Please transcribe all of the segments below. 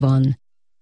van.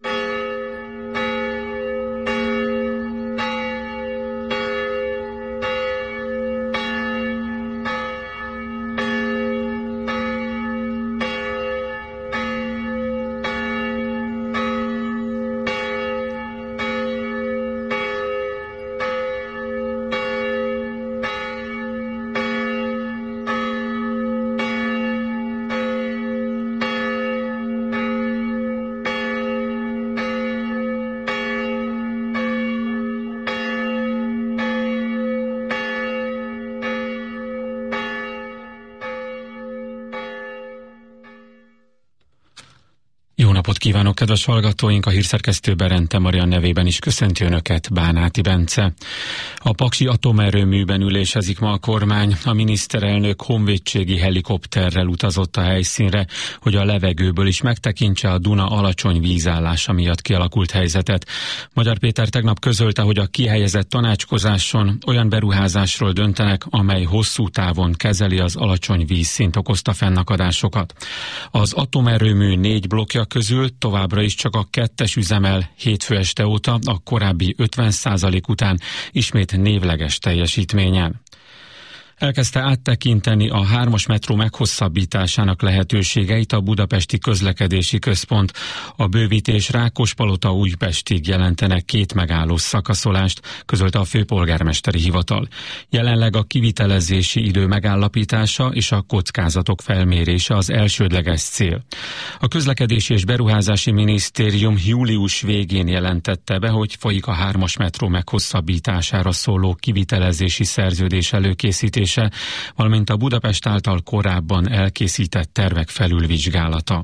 Jó napot kívánok, kedves hallgatóink! A hírszerkesztő Berente Marian nevében is köszönti Önöket, Bánáti Bence. A paksi atomerőműben ülésezik ma a kormány. A miniszterelnök honvédségi helikopterrel utazott a helyszínre, hogy a levegőből is megtekintse a Duna alacsony vízállása miatt kialakult helyzetet. Magyar Péter tegnap közölte, hogy a kihelyezett tanácskozáson olyan beruházásról döntenek, amely hosszú távon kezeli az alacsony vízszint okozta fennakadásokat. Az atomerőmű 4 blokkja közül továbbra is csak a 2-es üzemel hétfő este óta, a korábbi 50% után ismét névleges teljesítményen. Elkezdte áttekinteni a 3-as metró meghosszabbításának lehetőségeit a Budapesti Közlekedési Központ. A bővítés Rákospalota-Újpestig jelentene 2 megállós szakaszolást, közölte a főpolgármesteri hivatal. Jelenleg a kivitelezési idő megállapítása és a kockázatok felmérése az elsődleges cél. A Közlekedési és Beruházási Minisztérium július végén jelentette be, hogy folyik a 3-as metró meghosszabbítására szóló kivitelezési szerződés előkészítése, valamint a Budapest által korábban elkészített tervek felülvizsgálata.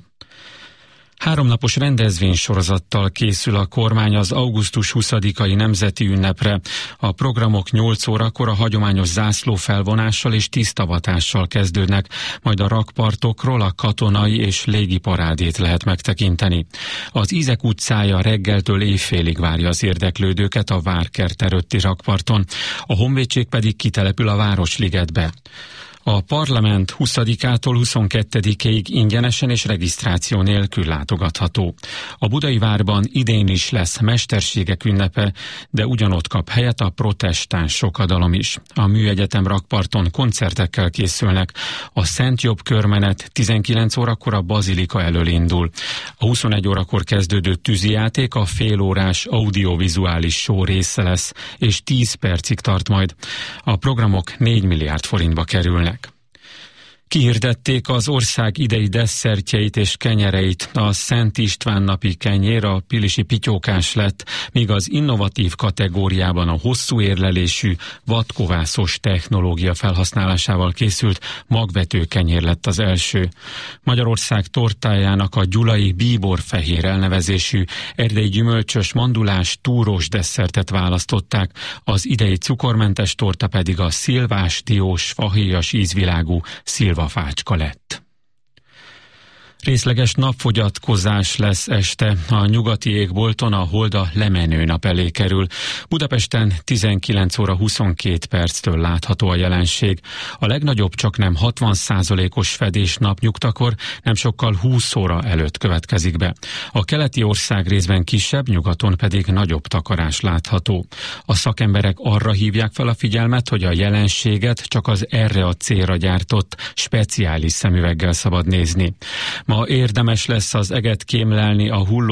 3 napos rendezvénysorozattal készül a kormány az augusztus 20-ai nemzeti ünnepre. A programok 8 órakor a hagyományos zászlófelvonással és tisztavatással kezdődnek, majd a rakpartokról a katonai és légi parádét lehet megtekinteni. Az Ízek utcája reggeltől éjfélig várja az érdeklődőket a Várkert előtti rakparton, a honvédség pedig kitelepül a Városligetbe. A parlament 20-ától 22-ig ingyenesen és regisztráció nélkül látogatható. A Budai Várban idén is lesz mesterségek ünnepe, de ugyanott kap helyet a protestáns sokadalom is. A Műegyetem rakparton koncertekkel készülnek. A Szent Jobb körmenet 19 órakor a Bazilika elől indul. A 21 órakor kezdődő tűzijáték a félórás audiovizuális show része lesz, és 10 percig tart majd. A programok 4 milliárd forintba kerülnek. Kihirdették az ország idei desszertjeit és kenyereit. A Szent István napi kenyér a pilisi pityókás lett, míg az innovatív kategóriában a hosszú érlelésű, vadkovászos technológia felhasználásával készült magvető kenyér lett az első. Magyarország tortájának a gyulai bíborfehér elnevezésű erdei gyümölcsös, mandulás, túrós desszertet választották, az idei cukormentes torta pedig a szilvás, diós, fahéjas ízvilágú szilvafácska lett. Részleges napfogyatkozás lesz este. A nyugati égbolton a hold a lemenő nap elé kerül. Budapesten 19 óra 22 perctől látható a jelenség. A legnagyobb csaknem 60%-os fedés napnyugtakor, nem sokkal 20 óra előtt következik be. A keleti ország részben kisebb, nyugaton pedig nagyobb takarás látható. A szakemberek arra hívják fel a figyelmet, hogy a jelenséget csak az erre a célra gyártott speciális szemüveggel szabad nézni. Ma érdemes lesz az eget kémlelni a hulló